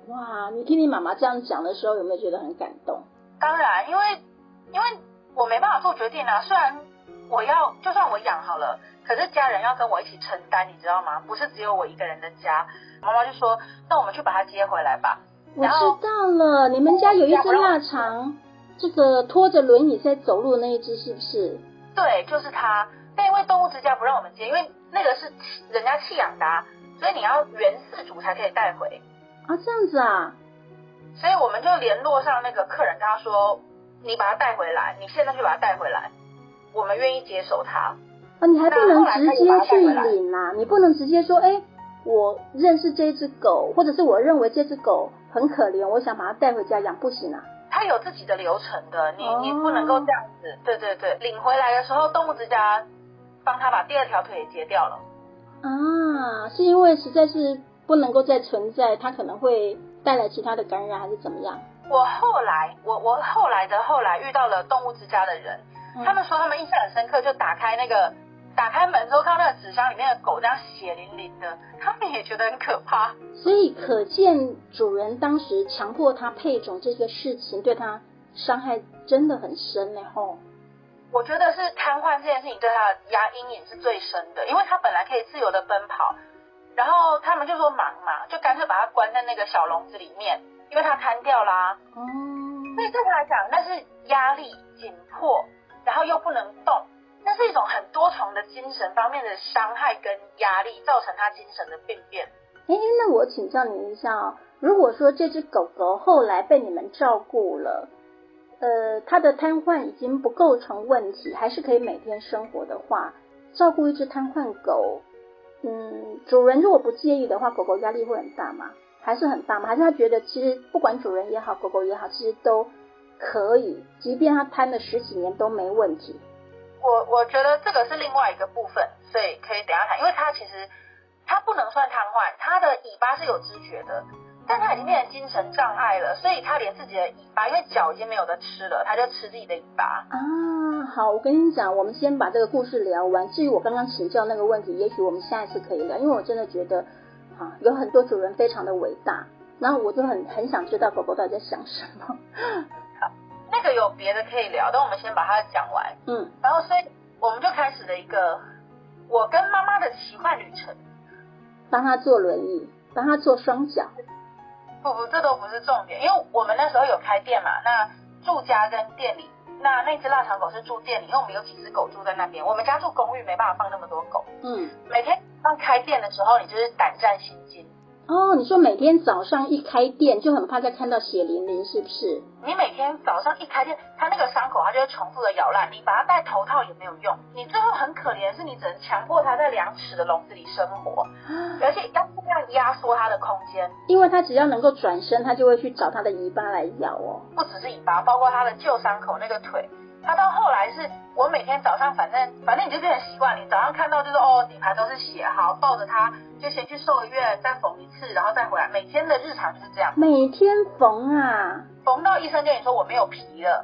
哇，你听你妈妈这样讲的时候，有没有觉得很感动？ 当然，因为因为我没办法做决定啊。虽然我要，就算我养好了，可是家人要跟我一起承担，你知道吗？不是只有我一个人的家。妈妈就说：“那我们去把它接回来吧。” 我知道了，你们家有一只腊肠，这个拖着轮椅在走路的那一只是不是？ 对，就是它。但因为动物之家不让我们接，因为那个是人家弃养的啊，所以你要原饲主才可以带回。 啊，这样子啊。 所以我们就联络上那个客人，跟他说：“你把它带回来，你现在就把它带回来，我们愿意接手它。” 啊，你还不能直接去领啊，你不能直接说，哎，我认识这只狗，或者是我认为这只狗很可怜，我想把它带回家养，不行啊。 它有自己的流程的，你、哦、你不能够这样子。对对对，领回来的时候，动物之家帮他把第二条腿也截掉了。 啊，是因为实在是不能够再存在，它可能会带来其他的感染，还是怎么样？ 我后来，我我后来的后来遇到了动物之家的人，嗯、他们说他们印象很深刻，就打开那个打开门之后，看到那个纸箱里面的狗这样血淋淋的，他们也觉得很可怕。 所以可见主人当时强迫他配种这个事情，对他伤害真的很深嘞吼。 我觉得是瘫痪这件事情对他的压阴影是最深的，因为他本来可以自由的奔跑，然后他们就说忙嘛，就干脆把他关在那个小笼子里面，因为他瘫掉啦。哦，所以对他来讲，那是压力、紧迫，然后又不能动，那是一种很多重的精神方面的伤害跟压力，造成他精神的病变。 哎，那我请教你一下哦，如果说这只狗狗后来被你们照顾了，呃，它的瘫痪已经不构成问题，还是可以每天生活的话，照顾一只瘫痪狗，嗯，主人如果不介意的话，狗狗压力会很大吗？还是很大吗？还是他觉得其实不管主人也好，狗狗也好，其实都可以，即便它瘫了十几年都没问题？ 我我觉得这个是另外一个部分，所以可以等一下谈，因为它其实它不能算瘫痪，它的尾巴是有知觉的。但他已经变成精神障碍了，所以他连自己的尾巴，因为脚已经没有得吃了，他就吃自己的尾巴啊。好，我跟你讲，我们先把这个故事聊完。至于我刚刚请教那个问题，也许我们下一次可以聊，因为我真的觉得啊，有很多主人非常的伟大，然后我就很很想知道狗狗到底在想什么。 好，那个有别的可以聊，但我们先把它讲完。嗯，然后所以我们就开始了一个我跟妈妈的奇幻旅程， 帮他坐轮椅，帮他坐双脚。 不不，这都不是重点，因为我们那时候有开店嘛，那住家跟店里，那那只腊肠狗是住店里，因为我们有几只狗住在那边，我们家住公寓没办法放那么多狗。嗯，每天刚开店的时候，你就是胆战心惊。 哦，你说每天早上一开店就很怕再看到血淋淋，是不是？ 你每天早上一开店，它那个伤口它就会重复的咬烂，你把它戴头套也没有用，你最后很可怜的是你只能强迫它在两尺的笼子里生活，而且要这样压缩它的空间， 因为它只要能够转身，它就会去找它的尾巴来咬哦。 不只是尾巴，包括它的旧伤口那个腿。他到后来是我每天早上反正反正你就变成习惯，你早上看到就是哦底盘都是血，好抱着他就先去兽医院再缝一次，然后再回来，每天的日常就是这样。 每天缝啊， 缝到医生跟你说我没有皮了。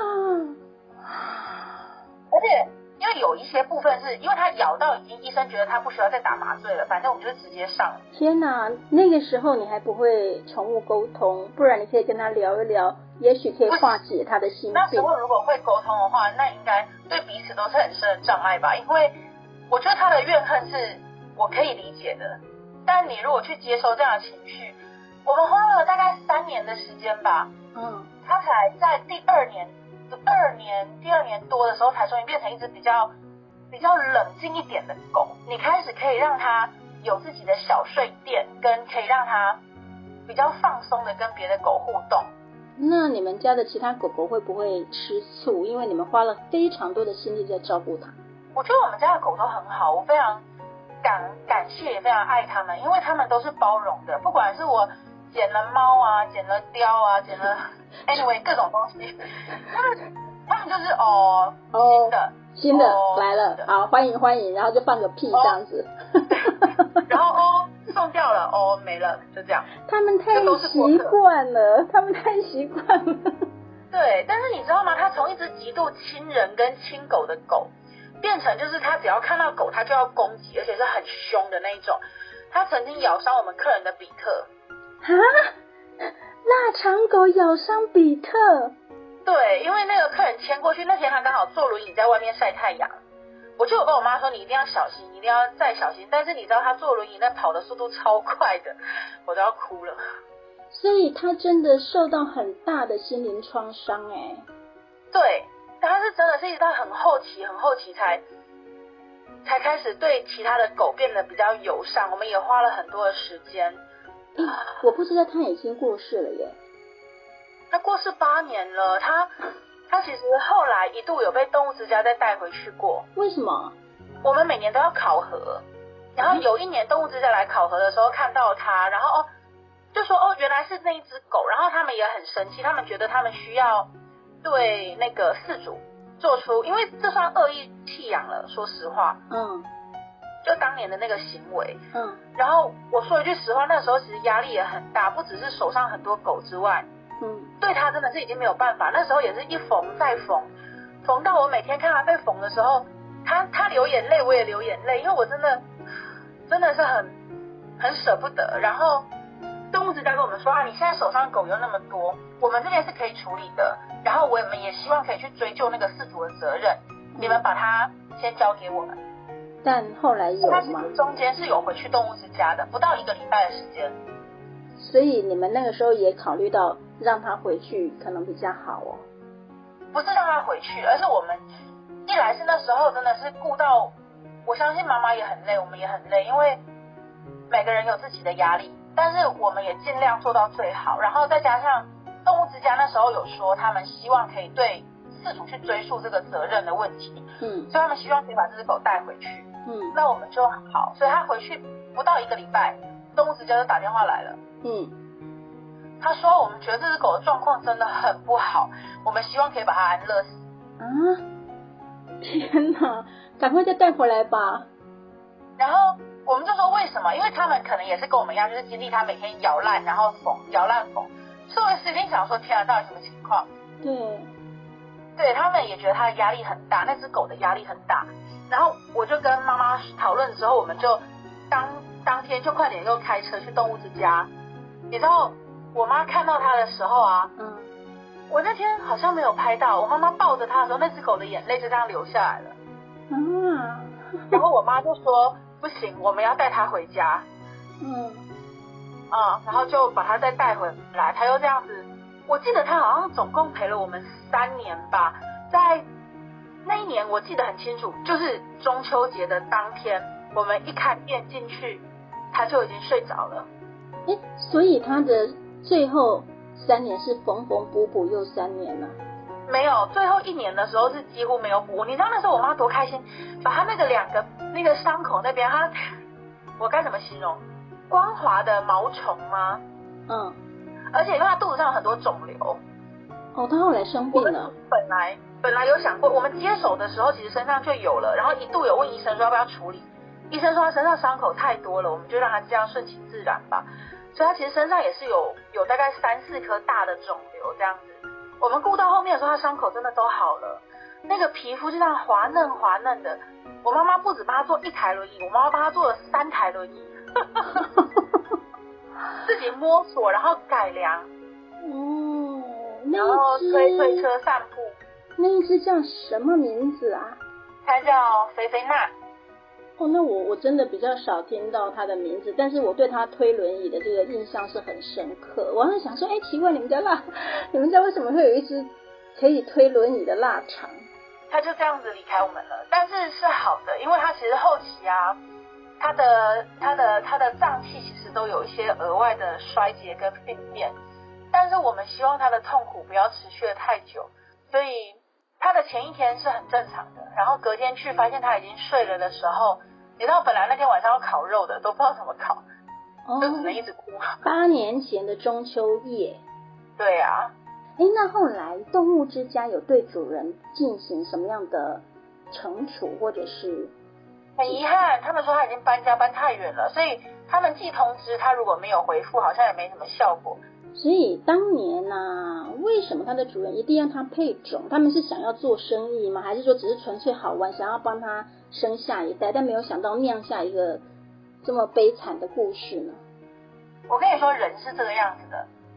而且因为有一些部分是因为他咬到已经医生觉得他不需要再打麻醉了，反正我们就直接上。 天哪，那个时候你还不会宠物沟通，不然你可以跟他聊一聊，也许可以化解他的心病。 那时候如果会沟通的话，那应该对彼此都是很深的障碍吧，因为我觉得他的怨恨是我可以理解的，但你如果去接收这样的情绪，我们花了大概三年的时间吧，嗯，他才在第二年二年第二年多的时候才终于变成一只比较比较冷静一点的狗，你开始可以让它有自己的小睡垫，跟可以让它比较放松的跟别的狗互动。 那你们家的其他狗狗会不会吃醋？因为你们花了非常多的心力在照顾它。 我觉得我们家的狗都很好，我非常感感谢也非常爱它们，因为它们都是包容的，不管是我捡了猫啊，捡了雕啊，捡了 anyway 各种东西，他们他们就是哦新的、哦、 新的、哦、来了，好欢迎欢迎，然后就放个屁、哦、这样子， 然后哦送掉了哦没了，就这样。 他们太习惯了，他们太习惯了。 对，但是你知道吗？他从一只极度亲人跟亲狗的狗，变成就是他只要看到狗他就要攻击，而且是很凶的那一种。他曾经咬伤我们客人的比特。 哈， 腊肠狗咬伤比特。 对，因为那个客人牵过去那天他刚好坐轮椅在外面晒太阳，我就有跟我妈说你一定要小心，一定要再小心，但是你知道他坐轮椅那跑的速度超快的，我都要哭了。 所以他真的受到很大的心灵创伤哎。 对，他是真的是一直到很后期很后期才才开始对其他的狗变得比较友善，我们也花了很多的时间。 欸，我不知道他已经过世了耶。 他过世八年了，他他其实后来一度有被动物之家再带回去过。 为什么？ 我们每年都要考核，然后有一年动物之家来考核的时候看到他，然后哦就说哦原来是那一只狗，然后他们也很生气，他们觉得他们需要对那个饲主做出，因为这算恶意弃养了，说实话。 嗯。 就当年的那个行为。 嗯。 然后我说一句实话，那时候其实压力也很大，不只是手上很多狗之外， 嗯， 对他真的是已经没有办法。那时候也是一缝再缝，缝到我每天看他被缝的时候，他他流眼泪，我也流眼泪，因为我真的真的是很很舍不得。然后动物之家跟我们说啊，你现在手上狗又那么多，我们这边是可以处理的，然后我们也希望可以去追究那个饲主的责任，嗯、你们把它先交给我们。 但后来有吗？ 中间是有回去动物之家的，不到一个礼拜的时间。 所以你们那个时候也考虑到让他回去可能比较好哦。 不是让他回去，而是我们一来是那时候真的是顾到，我相信妈妈也很累，我们也很累，因为每个人有自己的压力，但是我们也尽量做到最好。然后再加上动物之家那时候有说，他们希望可以对饲主去追溯这个责任的问题， 嗯， 所以他们希望可以把这只狗带回去。 嗯， 那我们就好，所以他回去不到一个礼拜，动物之家就打电话来了。 嗯， 他说我们觉得这只狗的状况真的很不好，我们希望可以把它安乐死。 啊！天哪，赶快再带回来吧。 然后我们就说为什么？因为他们可能也是跟我们一样，就是经历他每天咬烂然后缝，咬烂缝。作为士兵想说，天啊，到底什么情况？ 对， 对他们也觉得他的压力很大，那只狗的压力很大。然后我就跟妈妈讨论之后，我们就当当天就快点又开车去动物之家。你知道我妈看到它的时候啊， 嗯， 我那天好像没有拍到，我妈妈抱着它的时候，那只狗的眼泪就这样流下来了。 啊， 然后我妈就说不行，我们要带它回家。 嗯， 啊、嗯，然后就把它再带回来，它又这样子。我记得它好像总共陪了我们三年吧，在那一年我记得很清楚，就是中秋节的当天，我们一开店进去，它就已经睡着了。 哎，所以他的最后三年是缝缝补补又三年了。 没有，最后一年的时候是几乎没有补。你知道那时候我妈多开心，把她那个两个那个伤口那边，她我该怎么形容？光滑的毛虫吗？ 嗯。 而且因为她肚子上有很多肿瘤。 哦，她后来生病了。 本来本来有想过，我们接手的时候其实身上就有了，然后一度有问医生说要不要处理，医生说他身上伤口太多了，我们就让他这样顺其自然吧。所以他其实身上也是有有大概三四颗大的肿瘤这样子。我们顾到后面的时候，他伤口真的都好了，那个皮肤就这样滑嫩滑嫩的。我妈妈不止帮他做一台轮椅，我妈妈帮他做了三台轮椅，自己摸索然后改良。 哦，那然后推推车散步。 那一只叫什么名字啊？ 它叫菲菲娜。 哦，那我我真的比较少听到它的名字，但是我对它推轮椅的这个印象是很深刻。我还想说，哎，奇怪，你们家腊，你们家为什么会有一只可以推轮椅的腊肠？ 它就这样子离开我们了，但是是好的，因为它其实后期啊，它的它的它的脏器其实都有一些额外的衰竭跟病变，但是我们希望它的痛苦不要持续的太久，所以他的前一天是很正常的，然后隔天去发现他已经睡了的时候，你知道本来那天晚上要烤肉的，都不知道怎么烤，哦、就只能一直哭。 八年前的中秋夜。 对啊。 哎，那后来动物之家有对主人进行什么样的惩处，或者是？ 很遗憾，他们说他已经搬家搬太远了，所以他们寄通知，他如果没有回复，好像也没什么效果。 所以当年啊，为什么他的主人一定要他配种？他们是想要做生意吗？还是说只是纯粹好玩，想要帮他生下一代，但没有想到酿下一个这么悲惨的故事呢？ 我跟你说，人是这个样子的，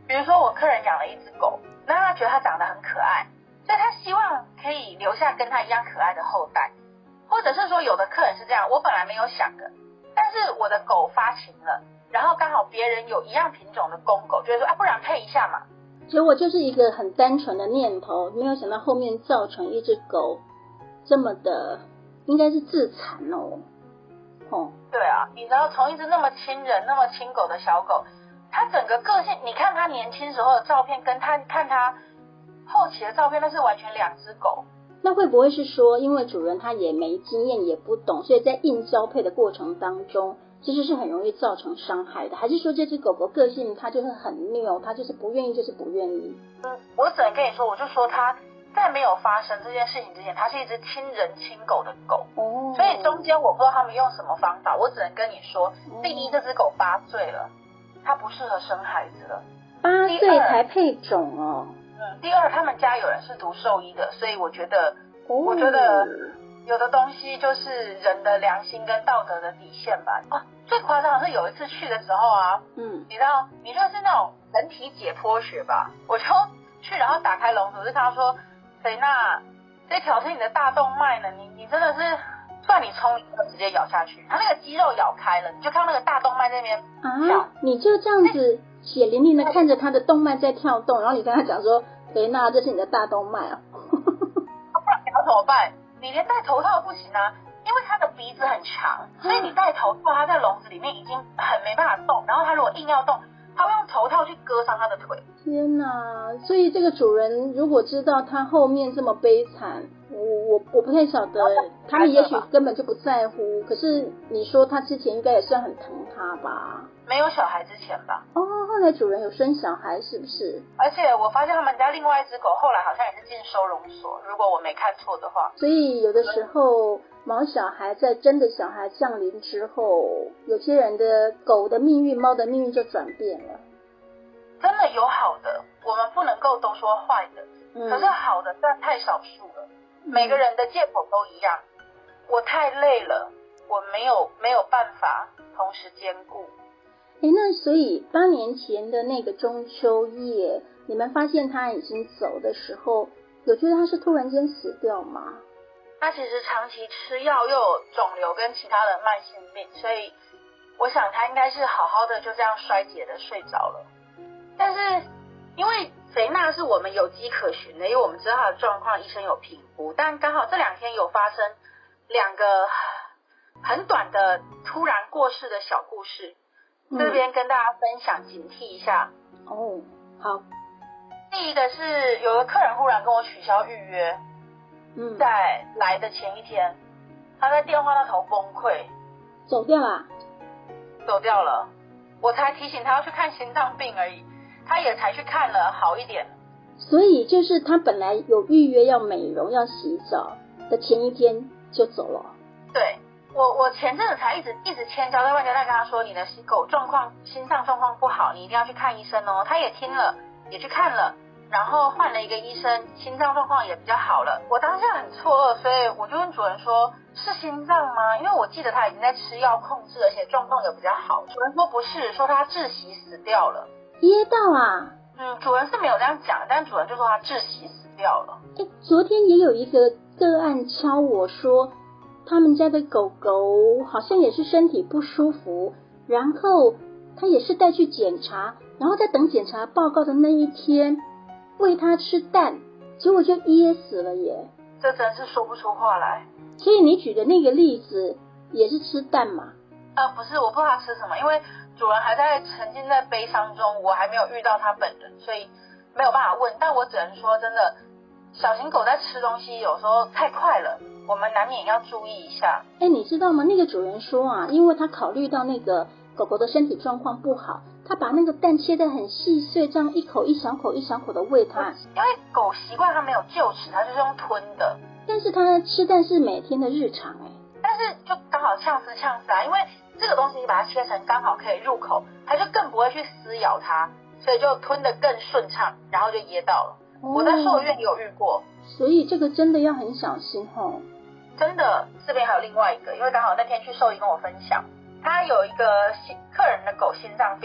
比如说我客人养了一只狗，那他觉得它长得很可爱，所以他希望可以留下跟他一样可爱的后代。或者是说有的客人是这样，我本来没有想的，但是我的狗发情了，然后刚好别人有一样品种的公狗，觉得说啊，不然配一下嘛。 结果就是一个很单纯的念头，没有想到后面造成一只狗这么的，应该是自残哦。哦， 对啊，你知道从一只那么亲人、那么亲狗的小狗，它整个个性，你看它年轻时候的照片，跟它看它后期的照片，那是完全两只狗。 那会不会是说，因为主人他也没经验也不懂，所以在硬交配的过程当中，其实是很容易造成伤害的？还是说这只狗狗个性它就是很拗，它就是不愿意就是不愿意？ 嗯，我只能跟你说，我就说它在没有发生这件事情之前，它是一只亲人亲狗的狗。 哦， 所以中间我不知道他们用什么方法，我只能跟你说，第一，这只狗八岁了，它不适合生孩子了。 八岁才配种哦。 嗯，第二，他们家有人是读兽医的，所以我觉得， 哦、 我觉得有的东西就是人的良心跟道德的底线吧。哦，最夸张的是有一次去的时候啊，嗯，你知道，你就是那种人体解剖学吧，我就去，然后打开笼子，就看到说，谁那这条是你的大动脉呢，你你真的是。算你聪明，就直接咬下去，它那个肌肉咬开了，你就看到那个大动脉那边跳， 啊，你就这样子血淋淋的看着它的动脉在跳动，然后你跟他讲说，雷娜，这是你的大动脉啊。 不然你要怎么办？你连戴头套不行啊，因为它的鼻子很长，所以你戴头套，它在笼子里面已经很没办法动，然后它如果硬要动，它会用头套去割伤它的腿。 天哪！所以这个主人如果知道他后面这么悲惨，我我我不太晓得，他们也许根本就不在乎。可是你说他之前应该也算很疼他吧？ 没有小孩之前吧？ 哦，后来主人有生小孩是不是？ 而且我发现他们家另外一只狗后来好像也是进收容所，如果我没看错的话。 所以有的时候毛小孩在真的小孩降临之后，有些人的狗的命运、猫的命运就转变了。 真的有好的，我们不能够都说坏的，嗯、可是好的但太少数了。每个人的借口都一样，我太累了，我没有没有办法同时兼顾。 诶，那所以八年前的那个中秋夜，你们发现他已经走的时候，有觉得他是突然间死掉吗？ 他其实长期吃药，又有肿瘤跟其他的慢性病，所以我想他应该是好好的就这样衰竭的睡着了。但是因为肥娜是我们有迹可循的，因为我们知道她的状况，医生有评估，但刚好这两天有发生两个很短的突然过世的小故事，嗯、这边跟大家分享，警惕一下。 哦，好。 第一个是有个客人忽然跟我取消预约，嗯，在来的前一天，他在电话那头崩溃， 走掉啦， 走掉了。我才提醒他要去看心脏病而已。他也才去看了，好一点。 所以就是他本来有预约要美容要洗澡的前一天就走了。 对，我我前阵子才一直一直千交代万交代跟他说，你的狗状况心脏状况不好，你一定要去看医生哦。他也听了，也去看了，然后换了一个医生，心脏状况也比较好了。我当下很错愕，所以我就问主人说，是心脏吗？因为我记得他已经在吃药控制，而且状况也比较好。主人说不是，说他窒息死掉了。 噎到啊？ 嗯，主人是没有这样讲，但主人就说他窒息死掉了。 哎，昨天也有一个个案敲我说，他们家的狗狗好像也是身体不舒服，然后他也是带去检查，然后在等检查报告的那一天喂他吃蛋，结果就噎死了耶。 这真是说不出话来。 所以你举的那个例子也是吃蛋吗？ 呃，不是，我不知道他吃什么，因为主人还在沉浸在悲伤中，我还没有遇到他本人，所以没有办法问。但我只能说，真的，小型狗在吃东西有时候太快了，我们难免要注意一下。 哎，你知道吗？那个主人说啊，因为他考虑到那个狗狗的身体状况不好，他把那个蛋切得很细碎，这样一口一小口一小口的喂它。 因为狗习惯它没有臼齿，它就是用吞的。 但是它吃蛋是每天的日常哎、欸。 但是就刚好呛丝呛丝啊，因为这个东西你把它切成刚好可以入口，它就更不会去撕咬它，所以就吞得更顺畅，然后就噎到了。哦、我在兽医院有遇过， 所以这个真的要很小心哦。 真的，这边还有另外一个，因为刚好那天去兽医跟我分享，他有一个客人的狗心脏病，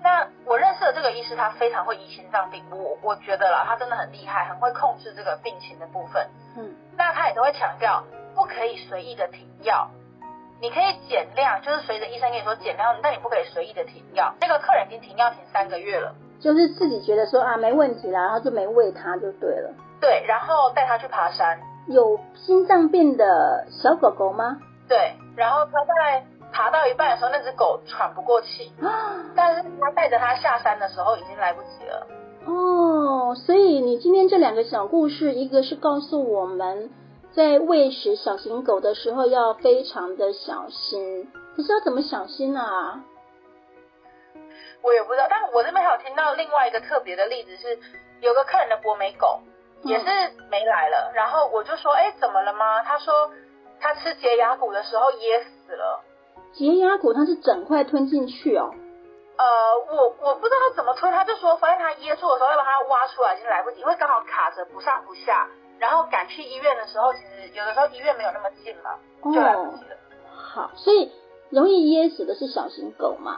那我认识的这个医师，他非常会医心脏病，我我觉得啦，他真的很厉害，很会控制这个病情的部分。 嗯， 那他也都会强调，不可以随意的停药，你可以减量，就是随着医生跟你说减量，但你不可以随意的停药。那个客人已经停药停三个月了， 就是自己觉得说啊没问题啦，然后就没喂他就对了。 对，然后带他去爬山。 有心脏病的小狗狗吗？ 对，然后他在爬到一半的时候，那只狗喘不过气，但是他带着它下山的时候已经来不及了。 哦，所以你今天这两个小故事，一个是告诉我们在喂食小型狗的时候要非常的小心，可是要怎么小心啊？ 我也不知道，但我这边还有听到另外一个特别的例子是，有个客人的博美狗也是没来了，然后我就说，哎，怎么了吗？他说他吃洁牙骨的时候噎死了。 洁牙骨它是整块吞进去哦？ 呃，我我不知道他怎么吞，他就说，反正他噎住的时候要把它挖出来已经来不及，因为刚好卡着不上不下，然后赶去医院的时候，其实有的时候医院没有那么近嘛，就来不及了。 哦，好，所以容易噎死的是小型狗嘛？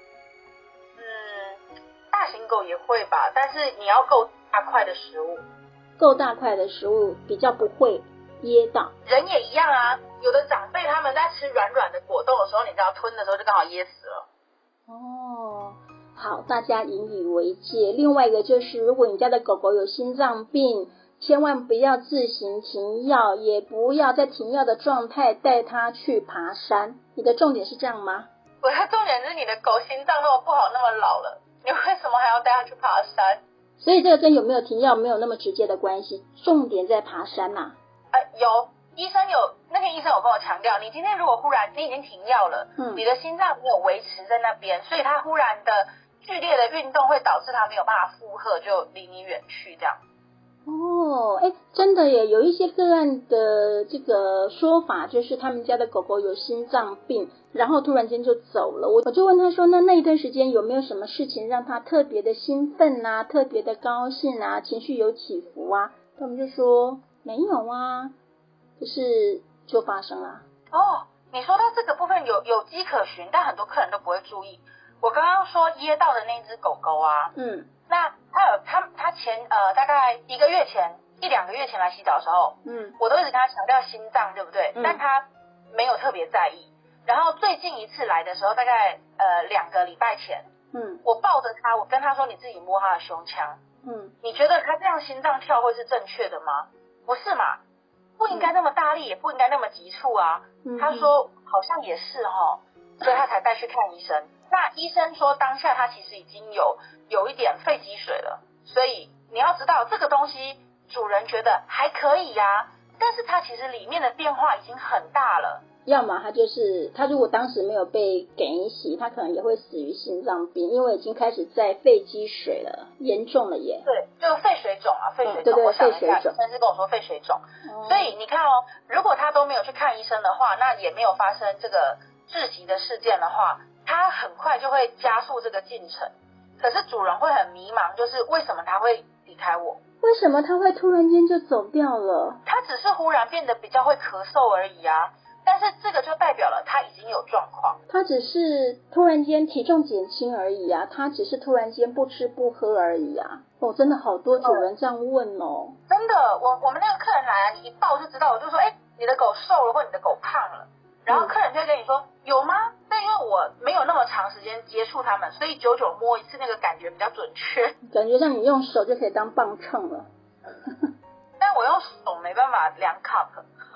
嗯，大型狗也会吧，但是你要够大块的食物。 够大块的食物比较不会噎到。 人也一样啊，有的长辈他们在吃软软的果冻的时候，你知道吞的时候就刚好噎死了。 哦，好，大家引以为戒。另外一个就是，如果你家的狗狗有心脏病，千万不要自行停药，也不要在停药的状态带它去爬山。你的重点是这样吗？ 我的重点是你的狗心脏那么不好，那么老了，你为什么还要带它去爬山？ 所以这个跟有没有停药没有那么直接的关系，重点在爬山呐、啊。 呃，有医生有那天医生有跟我强调，你今天如果忽然你已经停药了，嗯，你的心脏没有维持在那边，所以它忽然的剧烈的运动会导致它没有办法负荷，就离你远去这样。 哦，哎，真的耶，有一些个案的这个说法，就是他们家的狗狗有心脏病，然后突然间就走了。我我就问他说，那那一段时间有没有什么事情让他特别的兴奋啊，特别的高兴啊，情绪有起伏啊？他们就说没有啊，可是就发生了。 哦，你说到这个部分有有迹可循，但很多客人都不会注意。我刚刚说噎到的那只狗狗啊，嗯。那他有他他前呃大概一个月前一两个月前来洗澡的时候，嗯，我都一直跟他强调心脏对不对？嗯、但他没有特别在意。然后最近一次来的时候，大概呃两个礼拜前，嗯，我抱着他，我跟他说你自己摸他的胸腔，嗯，你觉得他这样心脏跳会是正确的吗？不是嘛？不应该那么大力，也不应该那么急促啊。嗯、他说好像也是齁，所以他才带去看医生。那医生说当下他其实已经有有一点肺积水了，所以你要知道这个东西主人觉得还可以呀、啊，但是他其实里面的变化已经很大了。 要么他就是他如果当时没有被给洗，他可能也会死于心脏病，因为已经开始在肺积水了，严重了耶。 对，就肺水肿啊，肺水肿。哦、 对对， 我想一下， 肺水肿。 医生是跟我说肺水肿、哦，所以你看哦，如果他都没有去看医生的话，那也没有发生这个窒息的事件的话，他很快就会加速这个进程。可是主人会很迷茫，就是为什么他会离开我？ 为什么他会突然间就走掉了？ 他只是忽然变得比较会咳嗽而已啊。但是这个就代表了他已经有状况， 他只是突然间体重减轻而已啊，他只是突然间不吃不喝而已啊。哦，真的好多主人这样问哦。 真的，我我们那个客人来啊，你一抱就知道，我就说，哎，你的狗瘦了或你的狗胖了，然后客人就会跟你说、嗯、有吗？但因为我没有那么长时间接触他们，所以久久摸一次那个感觉比较准确， 感觉像你用手就可以当磅秤了。 但我用手没办法量 cup。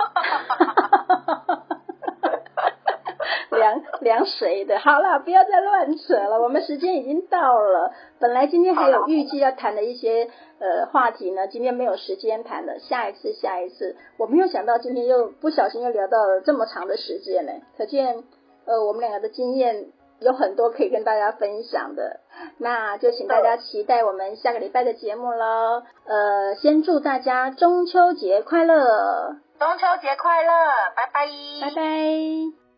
量量谁的？好啦，不要再乱扯了，我们时间已经到了。本来今天还有预计要谈的一些呃话题呢，今天没有时间谈了，下一次下一次。我没有想到今天又不小心又聊到了这么长的时间呢，可见呃我们两个的经验有很多可以跟大家分享的。那就请大家期待我们下个礼拜的节目咯。呃，先祝大家中秋节快乐！ 中秋节快乐，拜拜， 拜拜。